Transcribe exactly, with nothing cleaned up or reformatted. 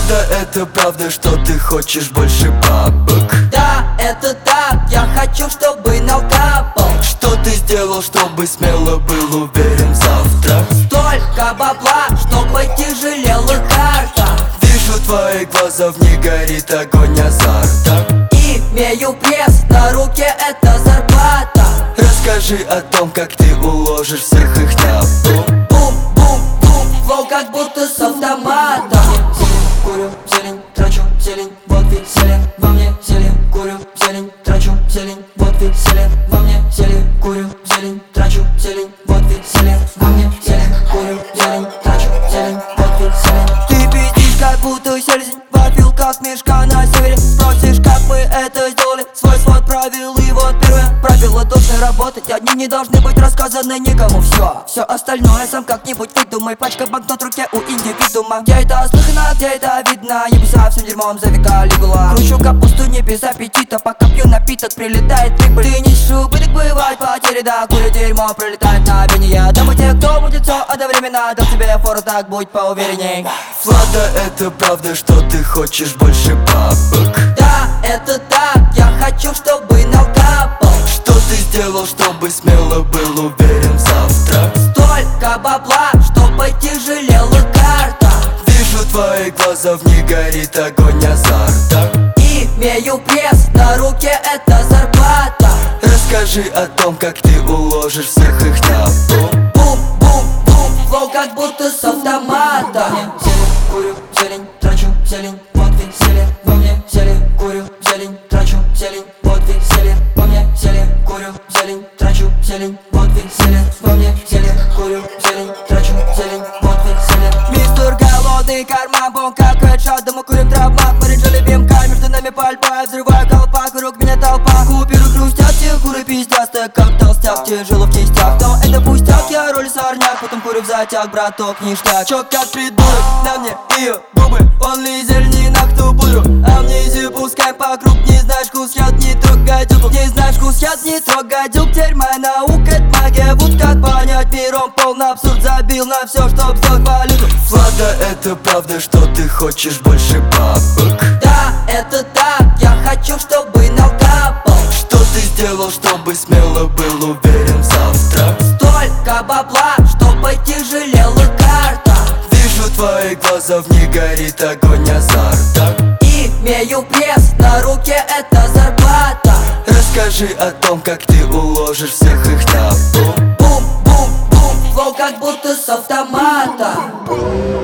Влада, это правда, что ты хочешь больше бабок? Да, это так, я хочу, чтобы налкапал. Что ты сделал, чтобы смело был уверен завтра? Столько бабла, чтобы тяжелела карта. Вижу твои глаза, в них горит огонь азарта. Имею пресс, на руке это зарплата. Расскажи о том, как ты уложишь всех их на бум. Бум-бум-бум, флоу как будто с автомата. Курю зелень, трачу зелень, вот веселье во мне зелень. Курю зелень, трачу зелень, вот веселье во мне зелень. Курю зелень, трачу зелень, вот веселье во мне зелень. Курю зелень, трачу зелень, вот веселье. Ты пиздишь, как будто селезень, вопил как мешка на севере. Спросишь, как мы это сделали, свой свод правил. И вот первое правило: должны работать, одни не должны быть рассказаны никому. Все, все остальное сам как-нибудь выдумай. Пачка банкнот в руке у индивидуума. Где это слыхано, где это видно? Небеса всем дерьмом за века легла. Кручу капусту не без аппетита, пока пью напиток, прилетает прибыль. Ты несешь убыток, бывает потери, да. Курю дерьмо, пролетает на вине. Домой те, кто будет все одновременно. Дам тебе фору, так будь поуверенней. Влада, это правда, что ты хочешь больше бабок? Да, это так, я хочу, чтобы налкапал. Что ты сделал, чтобы смело был уверен завтра? Столько бабла, чтобы тяжелела карта. Вижу твои глаза, в них горит огонь азарта. Имею пресс, на руке это зарплата. Расскажи о том, как ты уложишь всех их на бум. Бум-бум-бум, флоу как будто с автомата. Зелень, курю зелень, трачу зелень, вот веселье во мне зелень. Курю зелень, трачу зелень, вот веселье во мне зелень. Курю зелень, трачу зелень, вот веселье во мне зелень. Курю зелень, трачу зелень, вот веселье. Мистер голодный карман, бом как хедшот, дома курим травмат. Мы реджали бимка, между нами пальба. Взрываю колпак, вокруг меня толпа. Куперы хрустят, все куры пиздят. Так как толстяк, тяжело в кистях. Но это пустяк, я роль сорняк. Потом курю в затяг, браток, ништяк. Чё как придурок, на мне ее губы. Он лизер, не на кто пудру. Амнезию пускаем по круг. Не знаешь вкус яд, не трогай дюк. Не знаешь вкус яд, не трогай дюк. Теперь моя наука, это магия. Вот как понять миром, полный абсурд. Забил на все, чтоб сделать валюту. Влада, это правда, что ты хочешь больше бабок? Да, это так, я хочу, чтобы налкапал. Что ты сделал, чтобы смело был уверен завтра? Столько бабла, чтобы тяжелела карта. Вижу твои глаза, в них горит огонь азарта. Имею пресс, на руке это зарплата. Расскажи о том, как ты уложишь всех их на бум. Бум-бум-бум, флоу как будто с автомата.